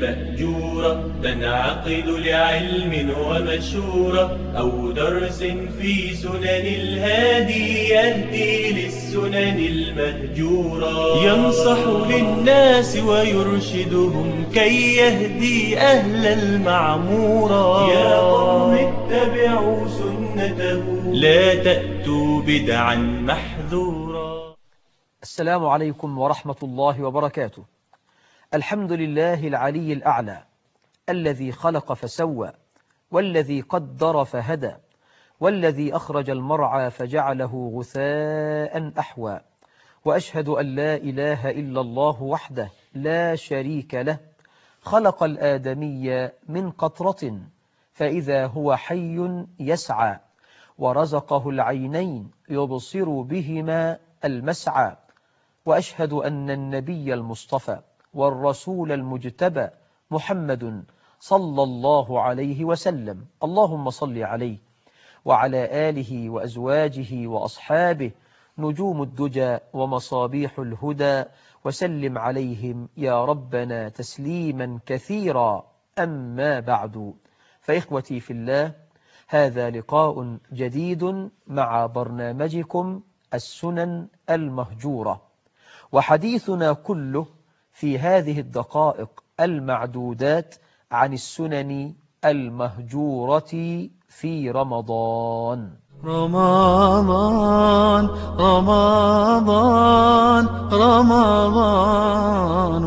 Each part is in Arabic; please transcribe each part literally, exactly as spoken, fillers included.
المهجورة تنعقد لعلم ومشورة أو درس في سنن الهادي يهدي للسنن المهجورة ينصح للناس ويرشدهم كي يهدي أهل المعمورة يا قوم اتبعوا سنته لا تأتوا بدعا محذورا. السلام عليكم ورحمة الله وبركاته. الحمد لله العلي الأعلى الذي خلق فسوى والذي قدر فهدى والذي أخرج المرعى فجعله غثاء أحوى، وأشهد أن لا إله إلا الله وحده لا شريك له، خلق الآدمي من قطرة فإذا هو حي يسعى، ورزقه العينين يبصر بهما المسعى، وأشهد أن النبي المصطفى والرسول المجتبى محمد صلى الله عليه وسلم، اللهم صل عليه وعلى آله وأزواجه وأصحابه نجوم الدجى ومصابيح الهدى، وسلم عليهم يا ربنا تسليما كثيرا. أما بعد، فإخوتي في الله، هذا لقاء جديد مع برنامجكم السنن المهجورة، وحديثنا كله في هذه الدقائق المعدودات عن السنن المهجورة في رمضان. رمضان رمضان رمضان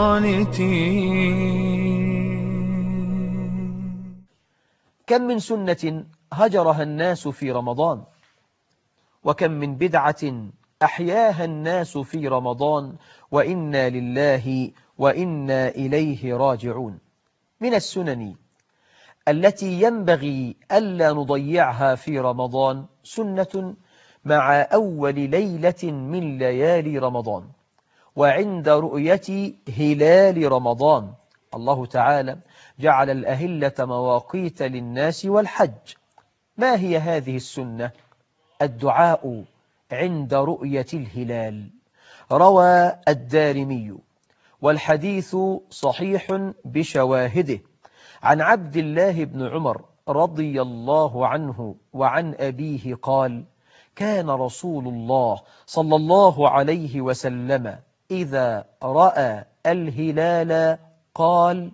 القانتين. كم من سنة هجرها الناس في رمضان، وكم من بدعة أحياها الناس في رمضان، وإنا لله وإنا إليه راجعون. من السنن التي ينبغي ألا نضيعها في رمضان سنة مع أول ليلة من ليالي رمضان، وعند رؤية هلال رمضان. الله تعالى جعل الأهلة مواقيت للناس والحج. ما هي هذه السنة؟ الدعاء عند رؤية الهلال. روى الدارمي والحديث صحيح بشواهده عن عبد الله بن عمر رضي الله عنه وعن أبيه قال: كان رسول الله صلى الله عليه وسلم إذا رأى الهلال قال: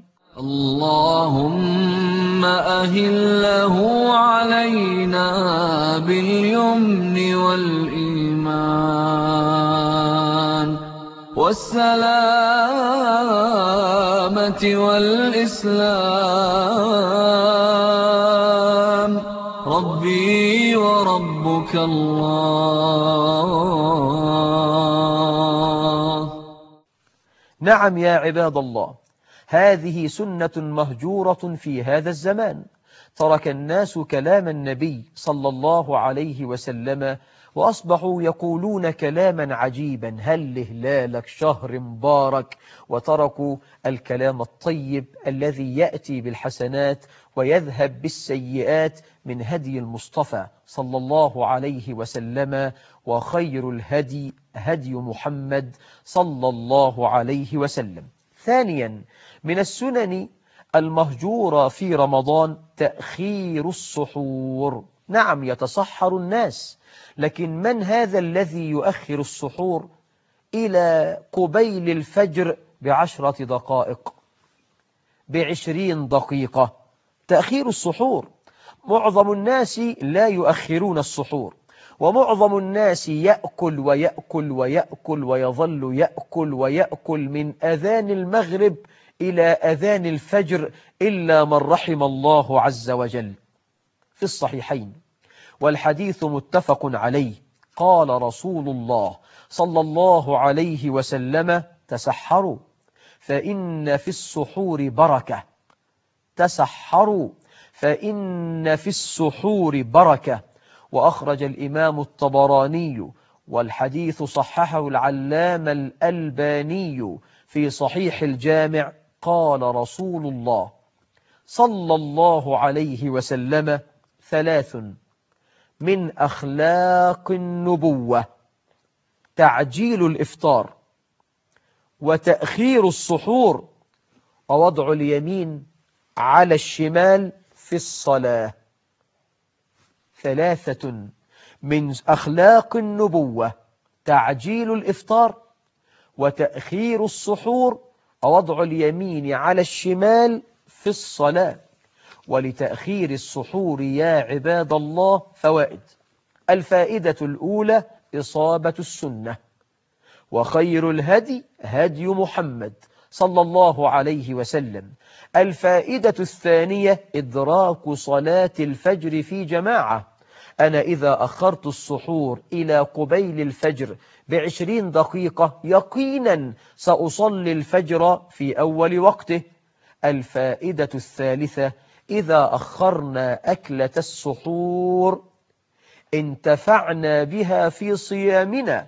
اللهم أهله علينا باليمن والإيمان والسلامة والإسلام، ربي وربك الله. نعم يا عباد الله، هذه سنة مهجورة في هذا الزمان. ترك الناس كلام النبي صلى الله عليه وسلم وأصبحوا يقولون كلاما عجيبا: هل هلالك شهر مبارك، وتركوا الكلام الطيب الذي يأتي بالحسنات ويذهب بالسيئات من هدي المصطفى صلى الله عليه وسلم، وخير الهدي هدي محمد صلى الله عليه وسلم. ثانيا، من السنن المهجورة في رمضان تأخير السحور. نعم، يتسحر الناس، لكن من هذا الذي يؤخر السحور إلى قبيل الفجر بعشرة دقائق، بعشرين دقيقة؟ تأخير السحور. معظم الناس لا يؤخرون السحور، ومعظم الناس يأكل ويأكل ويأكل ويظل يأكل ويأكل من أذان المغرب إلى أذان الفجر، إلا من رحم الله عز وجل. في الصحيحين والحديث متفق عليه قال رسول الله صلى الله عليه وسلم: تسحروا فإن في السحور بركة. تسحروا فإن في السحور بركة. وأخرج الإمام الطبراني والحديث صححه العلامة الألباني في صحيح الجامع قال رسول الله صلى الله عليه وسلم: ثلاث من أخلاق النبوة: تعجيل الإفطار، وتأخير السحور، ووضع اليمين على الشمال في الصلاة. ثلاثة من أخلاق النبوة تعجيل الإفطار وتأخير السحور ووضع اليمين على الشمال في الصلاة. ولتأخير السحور يا عباد الله فوائد. الفائدة الأولى إصابة السنة، وخير الهدي هدي محمد صلى الله عليه وسلم. الفائدة الثانية إدراك صلاة الفجر في جماعة. أنا إذا أخرت السحور إلى قبيل الفجر بعشرين دقيقة يقينا سأصلي الفجر في أول وقته. الفائدة الثالثة إذا أخرنا أكلة السحور انتفعنا بها في صيامنا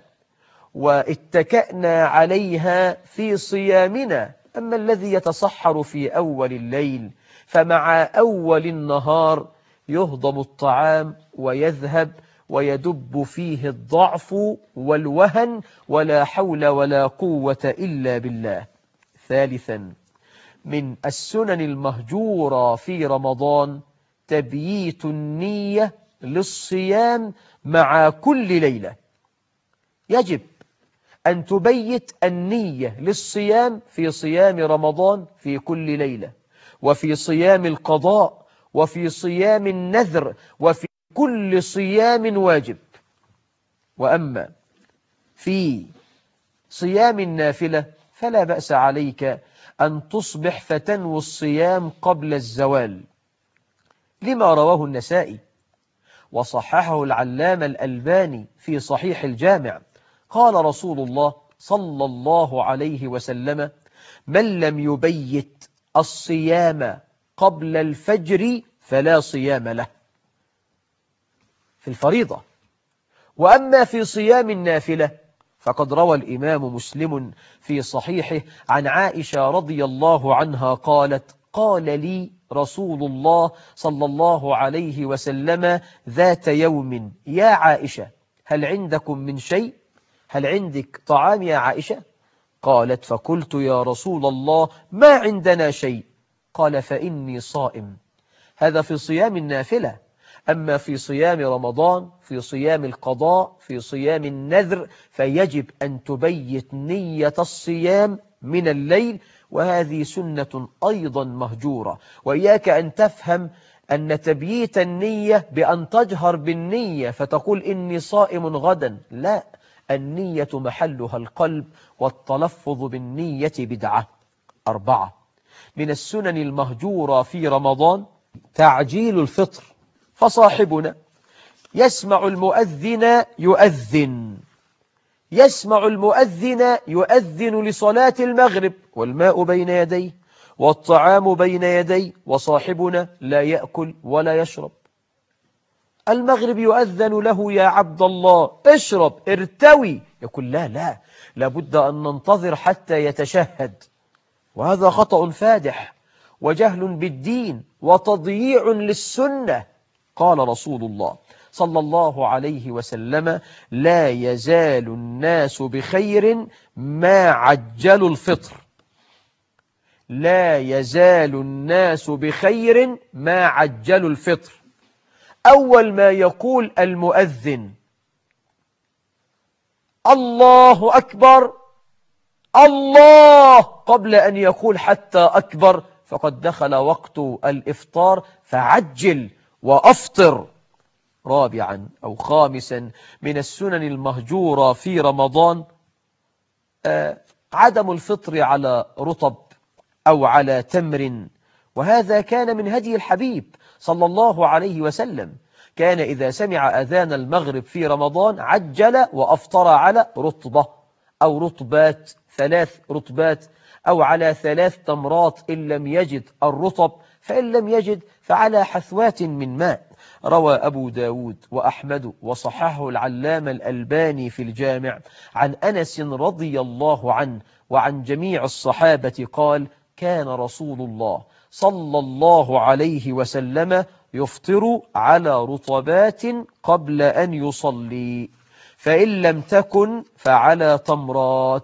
واتكأنا عليها في صيامنا. أما الذي يتصحر في أول الليل فمع أول النهار يهضم الطعام ويذهب ويدب فيه الضعف والوهن ولا حول ولا قوة إلا بالله. ثالثا من السنن المهجورة في رمضان تبييت النية للصيام مع كل ليلة. يجب أن تبيت النية للصيام في صيام رمضان في كل ليلة، وفي صيام القضاء، وفي صيام النذر، وفي كل صيام واجب. وأما في صيام النافلة فلا بأس عليك أن تصبح فتنوي الصيام قبل الزوال، لما رواه النسائي وصححه العلامة الألباني في صحيح الجامع. قال رسول الله صلى الله عليه وسلم: من لم يبيت الصيام قبل الفجر فلا صيام له، في الفريضة. وأما في صيام النافلة فقد روى الإمام مسلم في صحيحه عن عائشة رضي الله عنها قالت: قال لي رسول الله صلى الله عليه وسلم ذات يوم: يا عائشة هل عندكم من شيء؟ هل عندك طعام يا عائشة؟ قالت: فقلت يا رسول الله ما عندنا شيء. قال: فإني صائم. هذا في صيام النافلة. أما في صيام رمضان، في صيام القضاء، في صيام النذر، فيجب أن تبيت نية الصيام من الليل، وهذه سنة أيضا مهجورة. وإياك أن تفهم أن تبييت النية بأن تجهر بالنية فتقول إني صائم غدا. لا، النية محلها القلب، والتلفظ بالنية بدعة. أربعة من السنن المهجورة في رمضان تعجيل الفطر. فصاحبنا يسمع المؤذن يؤذن يسمع المؤذن يؤذن لصلاة المغرب والماء بين يديه والطعام بين يديه، وصاحبنا لا يأكل ولا يشرب. المغرب يؤذن له: يا عبد الله اشرب ارتوي. يقول: لا لا لابد أن ننتظر حتى يتشهد. وهذا خطأ فادح وجهل بالدين وتضييع للسنة. قال رسول الله صلى الله عليه وسلم: لا يزال الناس بخير ما عجلوا الفطر. لا يزال الناس بخير ما عجلوا الفطر. أول ما يقول المؤذن: الله أكبر الله، قبل أن يقول حتى أكبر، فقد دخل وقت الإفطار، فعجل وأفطر. رابعا أو خامسا من السنن المهجورة في رمضان آه عدم الفطر على رطب أو على تمر، وهذا كان من هدي الحبيب صلى الله عليه وسلم. كان إذا سمع أذان المغرب في رمضان عجل وأفطر على رطبة أو رطبات، ثلاث رطبات، أو على ثلاث تمرات إن لم يجد الرطب، فإن لم يجد فعلى حثوات من ماء. روى أبو داود وأحمد وصححه العلامة الألباني في الجامع عن أنس رضي الله عنه وعن جميع الصحابة قال: كان رسول الله صلى الله عليه وسلم يفطر على رطبات قبل أن يصلي، فإن لم تكن فعلى تمرات،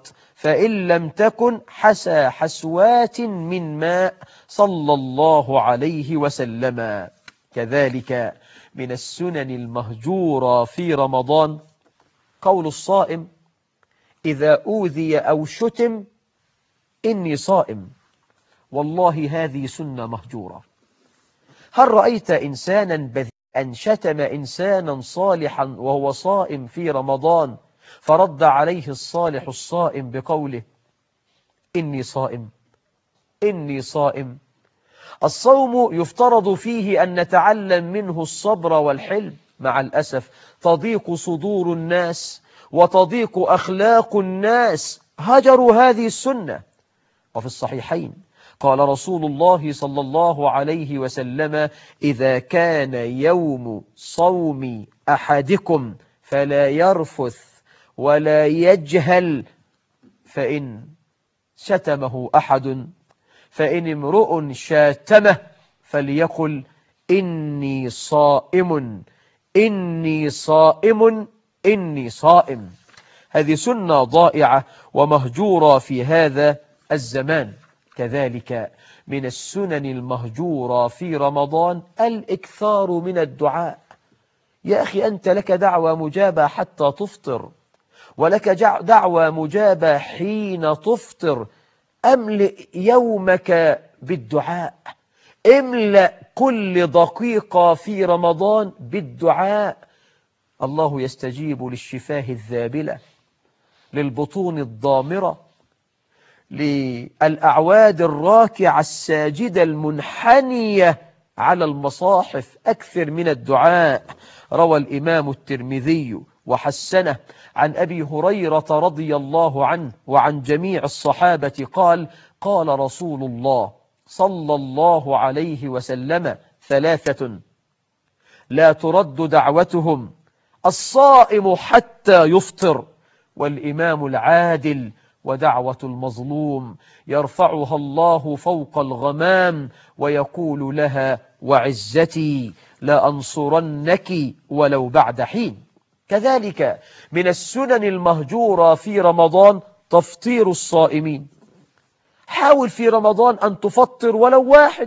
فإن لم تكن حسى حسوات من ماء صلى الله عليه وسلم. كذلك من السنن المهجورة في رمضان قول الصائم إذا أوذي أو شتم إني صائم. والله هذه سنة مهجورة. هل رأيت إنسانا بذيئا شتم إنسانا صالحا وهو صائم في رمضان فرد عليه الصالح الصائم بقوله إني صائم إني صائم؟ الصوم يفترض فيه أن نتعلم منه الصبر والحلم. مع الأسف تضيق صدور الناس وتضيق أخلاق الناس، هجروا هذه السنة. وفي الصحيحين قال رسول الله صلى الله عليه وسلم إذا كان يوم صوم أحدكم فلا يرفث ولا يجهل، فإن شتمه أحد فإن امرؤ شاتمه فليقل إني صائم إني صائم إني صائم. هذه سنة ضائعة ومهجورة في هذا الزمان. كذلك من السنن المهجورة في رمضان الإكثار من الدعاء. يا أخي أنت لك دعوة مجابة حتى تفطر، ولك دعوة مجابة حين تفطر. أملئ يومك بالدعاء، املأ كل دقيقة في رمضان بالدعاء. الله يستجيب للشفاه الذابلة، للبطون الضامرة، للأعواد الراكعة الساجدة المنحنية على المصاحف. أكثر من الدعاء. روى الإمام الترمذي وحسنه عن أبي هريرة رضي الله عنه وعن جميع الصحابة قال قال رسول الله صلى الله عليه وسلم ثلاثة لا ترد دعوتهم: الصائم حتى يفطر، والإمام العادل، ودعوة المظلوم يرفعها الله فوق الغمام ويقول لها وعزتي لأنصرنك ولو بعد حين. كذلك من السنن المهجورة في رمضان تفطير الصائمين. حاول في رمضان أن تفطر ولو واحد،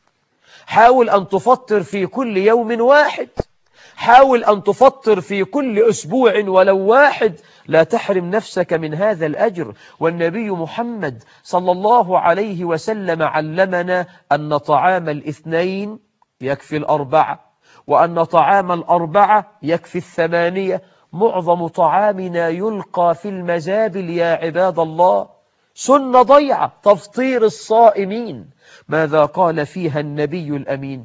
حاول أن تفطر في كل يوم واحد، حاول أن تفطر في كل أسبوع ولو واحد. لا تحرم نفسك من هذا الأجر. والنبي محمد صلى الله عليه وسلم علمنا أن طعام الاثنين يكفي الأربعة، وأن طعام الأربعة يكفي الثمانية. معظم طعامنا يلقى في المزابل يا عباد الله. سنة ضيعة تفطير الصائمين. ماذا قال فيها النبي الأمين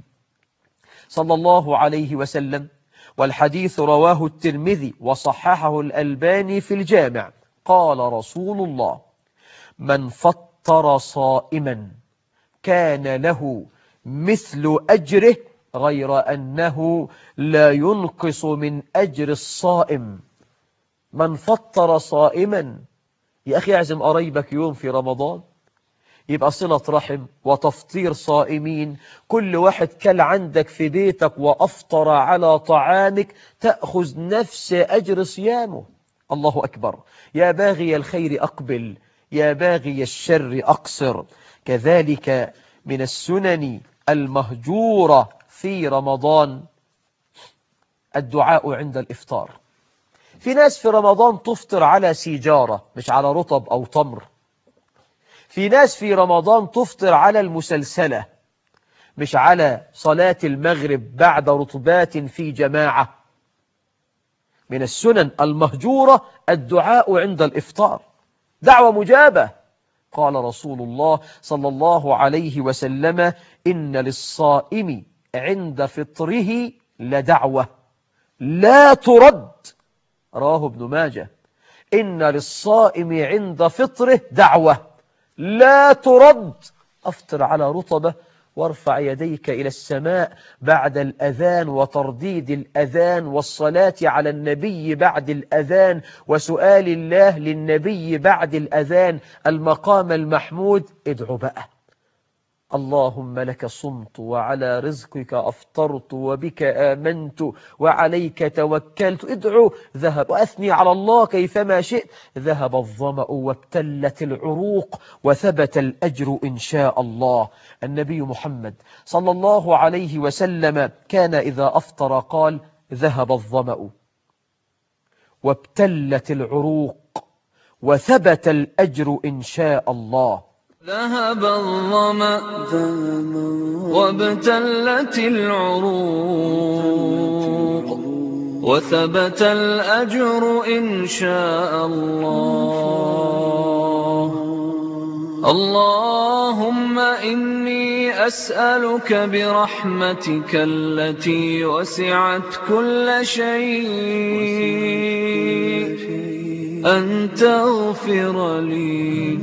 صلى الله عليه وسلم؟ والحديث رواه الترمذي وصححه الألباني في الجامع. قال رسول الله من فطر صائما كان له مثل أجره غير أنه لا ينقص من أجر الصائم. من فطر صائما. يا أخي اعزم قريبك يوم في رمضان، يبقى صلة رحم وتفطير صائمين. كل واحد كل عندك في بيتك وأفطر على طعامك تأخذ نفس أجر صيامه. الله أكبر. يا باغي الخير أقبل، يا باغي الشر أقصر. كذلك من السنن المهجورة في رمضان الدعاء عند الإفطار. في ناس في رمضان تفطر على سيجارة مش على رطب أو تمر. في ناس في رمضان تفطر على المسلسلة مش على صلاة المغرب بعد رطبات في جماعة. من السنن المهجورة الدعاء عند الإفطار، دعوة مجابة. قال رسول الله صلى الله عليه وسلم إن للصائم عند فطره لدعوة لا ترد. رواه ابن ماجه. إن للصائم عند فطره دعوة لا ترد. أفطر على رطبة وارفع يديك إلى السماء بعد الأذان وترديد الأذان والصلاة على النبي بعد الأذان وسؤال الله للنبي بعد الأذان، المقام المحمود. ادعو بقى اللهم لك صمت وعلى رزقك أفطرت وبك آمنت وعليك توكلت. ادعو ذهب، وأثني على الله كيفما شئت. ذهب الظمأ وابتلت العروق وثبت الأجر إن شاء الله. النبي محمد صلى الله عليه وسلم كان إذا أفطر قال ذهب الظمأ وابتلت العروق وثبت الأجر إن شاء الله. ذهب الظمأ وابتلت العروق وثبت الأجر إن شاء الله. اللهم إني أسألك برحمتك التي وسعت كل شيء أن تغفر لي.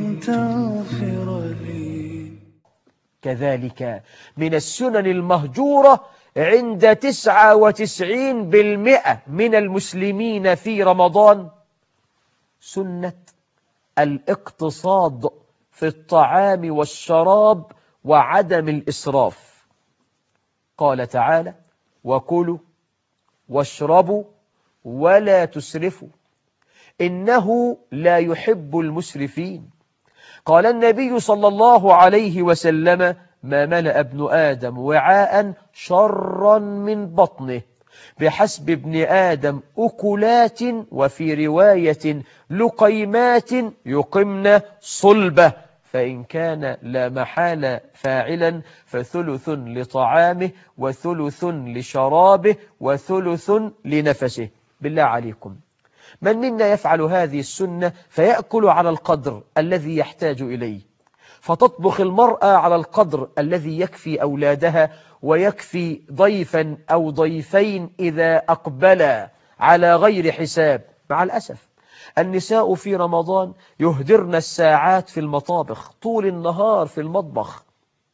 كذلك من السنن المهجورة عند تسعة وتسعين بالمئة من المسلمين في رمضان سنة الاقتصاد في الطعام والشراب وعدم الإسراف. قال تعالى وكلوا واشربوا ولا تسرفوا إنه لا يحب المسرفين. قال النبي صلى الله عليه وسلم ما ملأ ابن آدم وعاء شرا من بطنه بحسب ابن آدم أكلات وفي رواية لقيمات يقمن صلبة، فإن كان لا محال فاعلا فثلث لطعامه وثلث لشرابه وثلث لنفسه. بالله عليكم من منا يفعل هذه السنة فيأكل على القدر الذي يحتاج إليه، فتطبخ المرأة على القدر الذي يكفي أولادها ويكفي ضيفا أو ضيفين إذا أقبلا على غير حساب. مع الأسف النساء في رمضان يهدرن الساعات في المطابخ، طول النهار في المطبخ.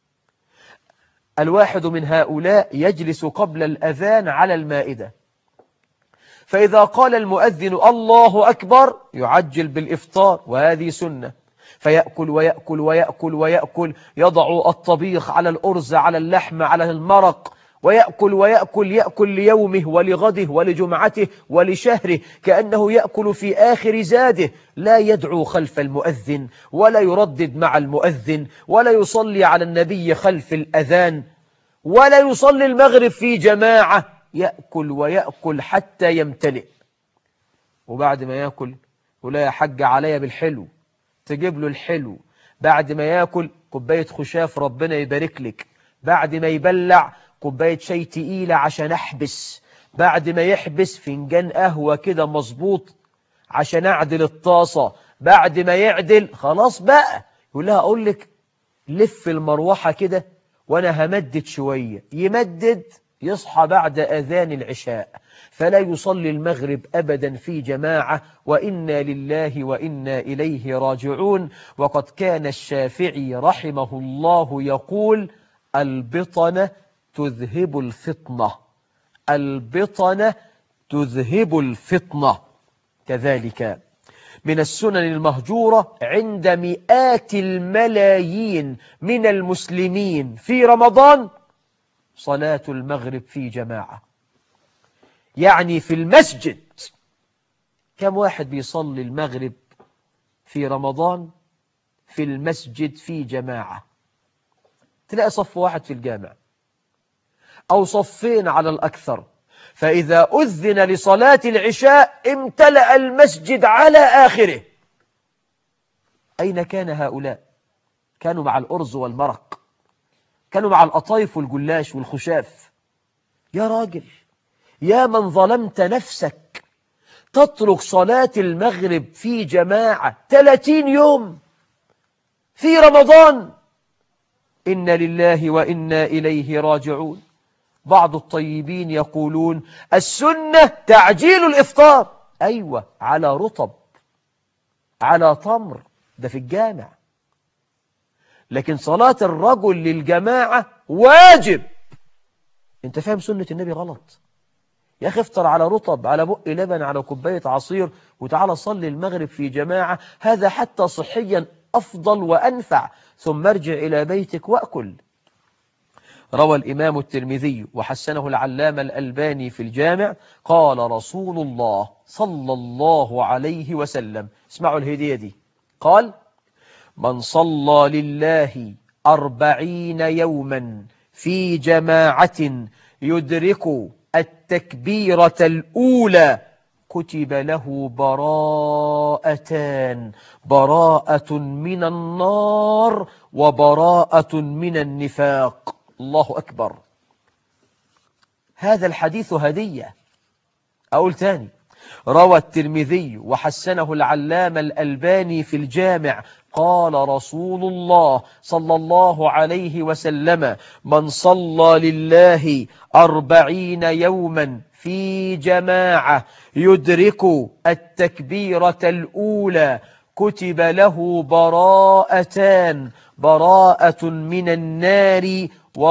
الواحد من هؤلاء يجلس قبل الأذان على المائدة، فإذا قال المؤذن الله أكبر يعجل بالإفطار، وهذه سنة، فيأكل ويأكل ويأكل ويأكل، يضع الطبيخ على الأرز على اللحم على المرق، ويأكل ويأكل يأكل ليومه ولغده ولجمعته ولشهره كأنه يأكل في آخر زاده. لا يدعو خلف المؤذن ولا يردد مع المؤذن ولا يصلي على النبي خلف الأذان ولا يصلي المغرب في جماعة. يأكل ويأكل حتى يمتلئ، وبعد ما يأكل ولا يا حاج عليا بالحلو، تجيب له الحلو. بعد ما يأكل كوباية خشاف ربنا يبارك لك. بعد ما يبلع كوباية شاي تقيلة عشان أحبس. بعد ما يحبس فنجان قهوة كده مظبوط عشان أعدل الطاسة. بعد ما يعدل خلاص بقى يقول لها أقول لك لف المروحة كده وأنا همدد شوية. يمدد، يصحى بعد أذان العشاء، فلا يصلي المغرب أبدا في جماعة. وإنا لله وإنا إليه راجعون. وقد كان الشافعي رحمه الله يقول البطنة تذهب الفطنة، البطنة تذهب الفطنة. كذلك من السنن المهجورة عند مئات الملايين من المسلمين في رمضان صلاة المغرب في جماعة، يعني في المسجد. كم واحد بيصلي المغرب في رمضان في المسجد في جماعة؟ تلاقي صف واحد في الجامع أو صفين على الأكثر. فإذا أذن لصلاة العشاء امتلأ المسجد على آخره. أين كان هؤلاء؟ كانوا مع الأرز والمرق، كانوا مع القطايف والجلاش والخشاف. يا راجل، يا من ظلمت نفسك تترك صلاة المغرب في جماعة ثلاثين يوم في رمضان. إن لله وإنا إليه راجعون. بعض الطيبين يقولون السنة تعجيل الإفطار. أيوة، على رطب على تمر، ده في الجامع. لكن صلاة الرجل للجماعة واجب. انت فاهم سنة النبي غلط يا أخي. افطر على رطب، على بق لبن، على كوباية عصير، وتعالى صلي المغرب في جماعة. هذا حتى صحيا أفضل وأنفع. ثم ارجع إلى بيتك وأكل. روى الإمام الترمذي وحسنه العلامة الألباني في الجامع قال رسول الله صلى الله عليه وسلم، اسمعوا الهدية دي، قال: من صلى لله أربعين يوما في جماعة يدرك التكبيرة الأولى كتب له براءتان، براءة من النار وبراءة من النفاق. الله أكبر. هذا الحديث هدية. أقول تاني، روى الترمذي وحسنه العلامة الألباني في الجامع قال رسول الله صلى الله عليه وسلم: من صلى لله أربعين يوما في جماعة يدرك التكبيرة الأولى كتب له براءتان، براءة من النار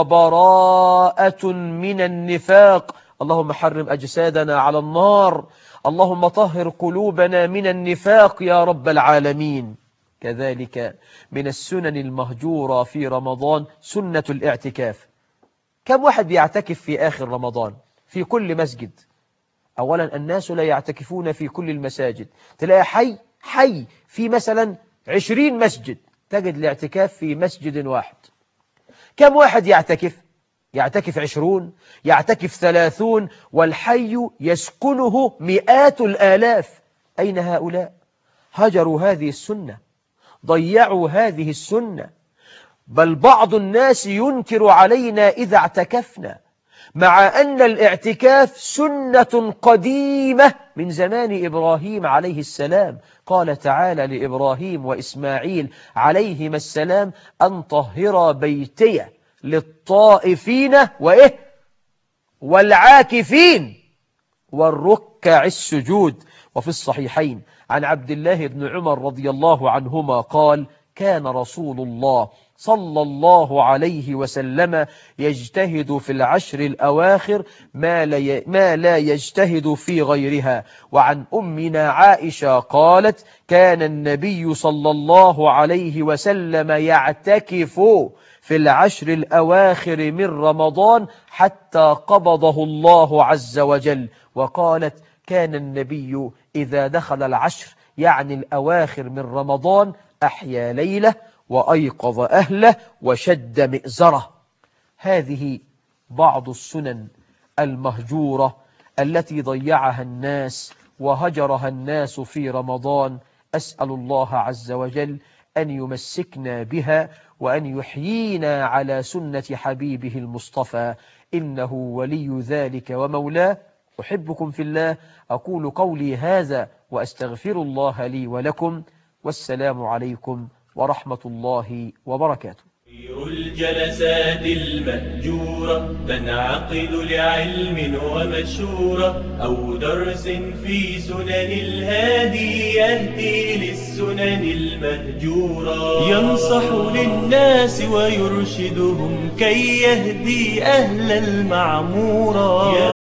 وبراءة من النفاق. اللهم حرم أجسادنا على النار، اللهم طهر قلوبنا من النفاق يا رب العالمين. كذلك من السنن المهجورة في رمضان سنة الاعتكاف. كم واحد بيعتكف في آخر رمضان في كل مسجد؟ أولا الناس لا يعتكفون في كل المساجد، تلاقي حي حي في مثلا عشرين مسجد، تجد الاعتكاف في مسجد واحد. كم واحد يعتكف؟ يعتكف عشرون، يعتكف ثلاثون، والحي يسكنه مئات الآلاف. أين هؤلاء؟ هجروا هذه السنة، ضيعوا هذه السنة. بل بعض الناس ينكر علينا إذا اعتكفنا، مع أن الاعتكاف سنة قديمة من زمان إبراهيم عليه السلام. قال تعالى لإبراهيم وإسماعيل عليهما السلام: أن طهر بيتي للطائفين وإيه والعاكفين والركع السجود. وفي الصحيحين عن عبد الله بن عمر رضي الله عنهما قال: كان رسول الله صلى الله عليه وسلم يجتهد في العشر الأواخر ما لا يجتهد في غيرها. وعن أمنا عائشة قالت: كان النبي صلى الله عليه وسلم يعتكف في العشر الأواخر من رمضان حتى قبضه الله عز وجل. وقالت: كان النبي إذا دخل العشر يعني الأواخر من رمضان أحيا ليلة وأيقظ أهله وشد مئزره. هذه بعض السنن المهجورة التي ضيعها الناس وهجرها الناس في رمضان. أسأل الله عز وجل أن يمسكنا بها وأن يحيينا على سنة حبيبه المصطفى، إنه ولي ذلك ومولاه. أحبكم في الله، أقول قولي هذا وأستغفر الله لي ولكم، والسلام عليكم ورحمة الله وبركاته. خير الجلسات المأجورة تنعقد لعلم ومشورة أو درس في سنن الهادي يهدي للسنن المهجورة، ينصح للناس ويرشدهم كي يهدي أهل المعمورة.